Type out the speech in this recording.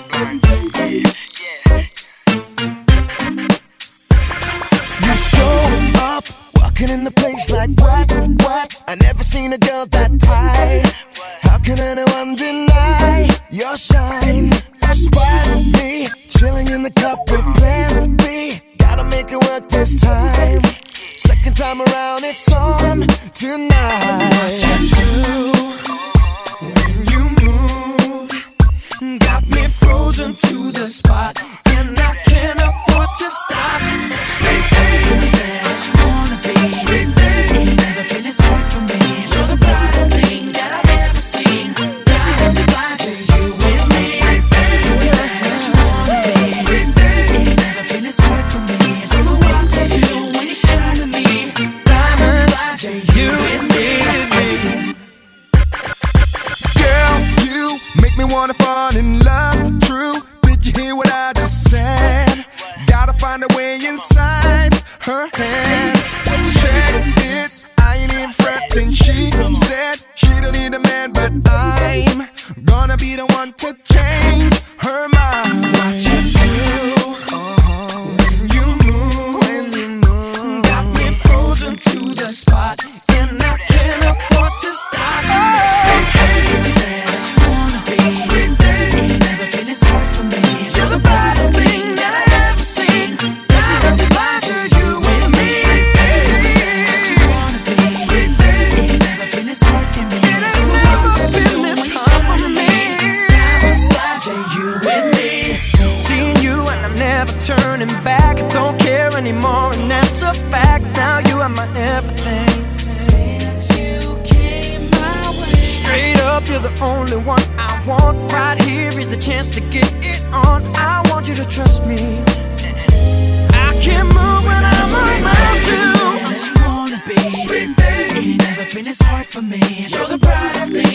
You show up, walking in the place like what? I never seen a girl that tight. How can anyone deny your shine? Spot me, chilling in the cup with Plan B. Gotta make it work this time. Second time around, it's on tonight. What you do when you move got me frozen to the spot, and I can't afford to stop. Sweet thing, as bad as you wanna be. Sweet thing, ain't never been this hard for me. You're the brightest thing that I've ever seen. Diamonds are blind to you and me. Sweet thing, as bad as you wanna be. Sweet thing, ain't never been this hard for me. Don't know what to do when you shine to me. Diamonds blind to you and me. Girl, you make me wanna fall in love. True, did you hear what I just said? Gotta find a way inside her head. Check this, I ain't even fretting. She said she don't need a man, but I'm gonna be the one to change her mind. What you do when you move got me frozen to the spot, and I can't afford to stop. Sweet thing, as bad as you wanna be. Sweet thing, ain't never been this hard for me. You're the brightest thing that I ever seen. Diamonds are blind to you and me. Sweet thing, as bad as you wanna be. Sweet thing, ain't never been this hard for me. It ain't never been this hard for me. Diamonds blind to you and me. Seeing you and I'm never turning back. I don't care anymore, and that's a fact. Now you are my everything. Since you came my way, Straight up, you're the only one I want. Right here is the chance to get it on. I want you to trust me. I can move when I'm around you. as you wanna be. Sweet thing, ain't never been this hard for me. You're the brightest thing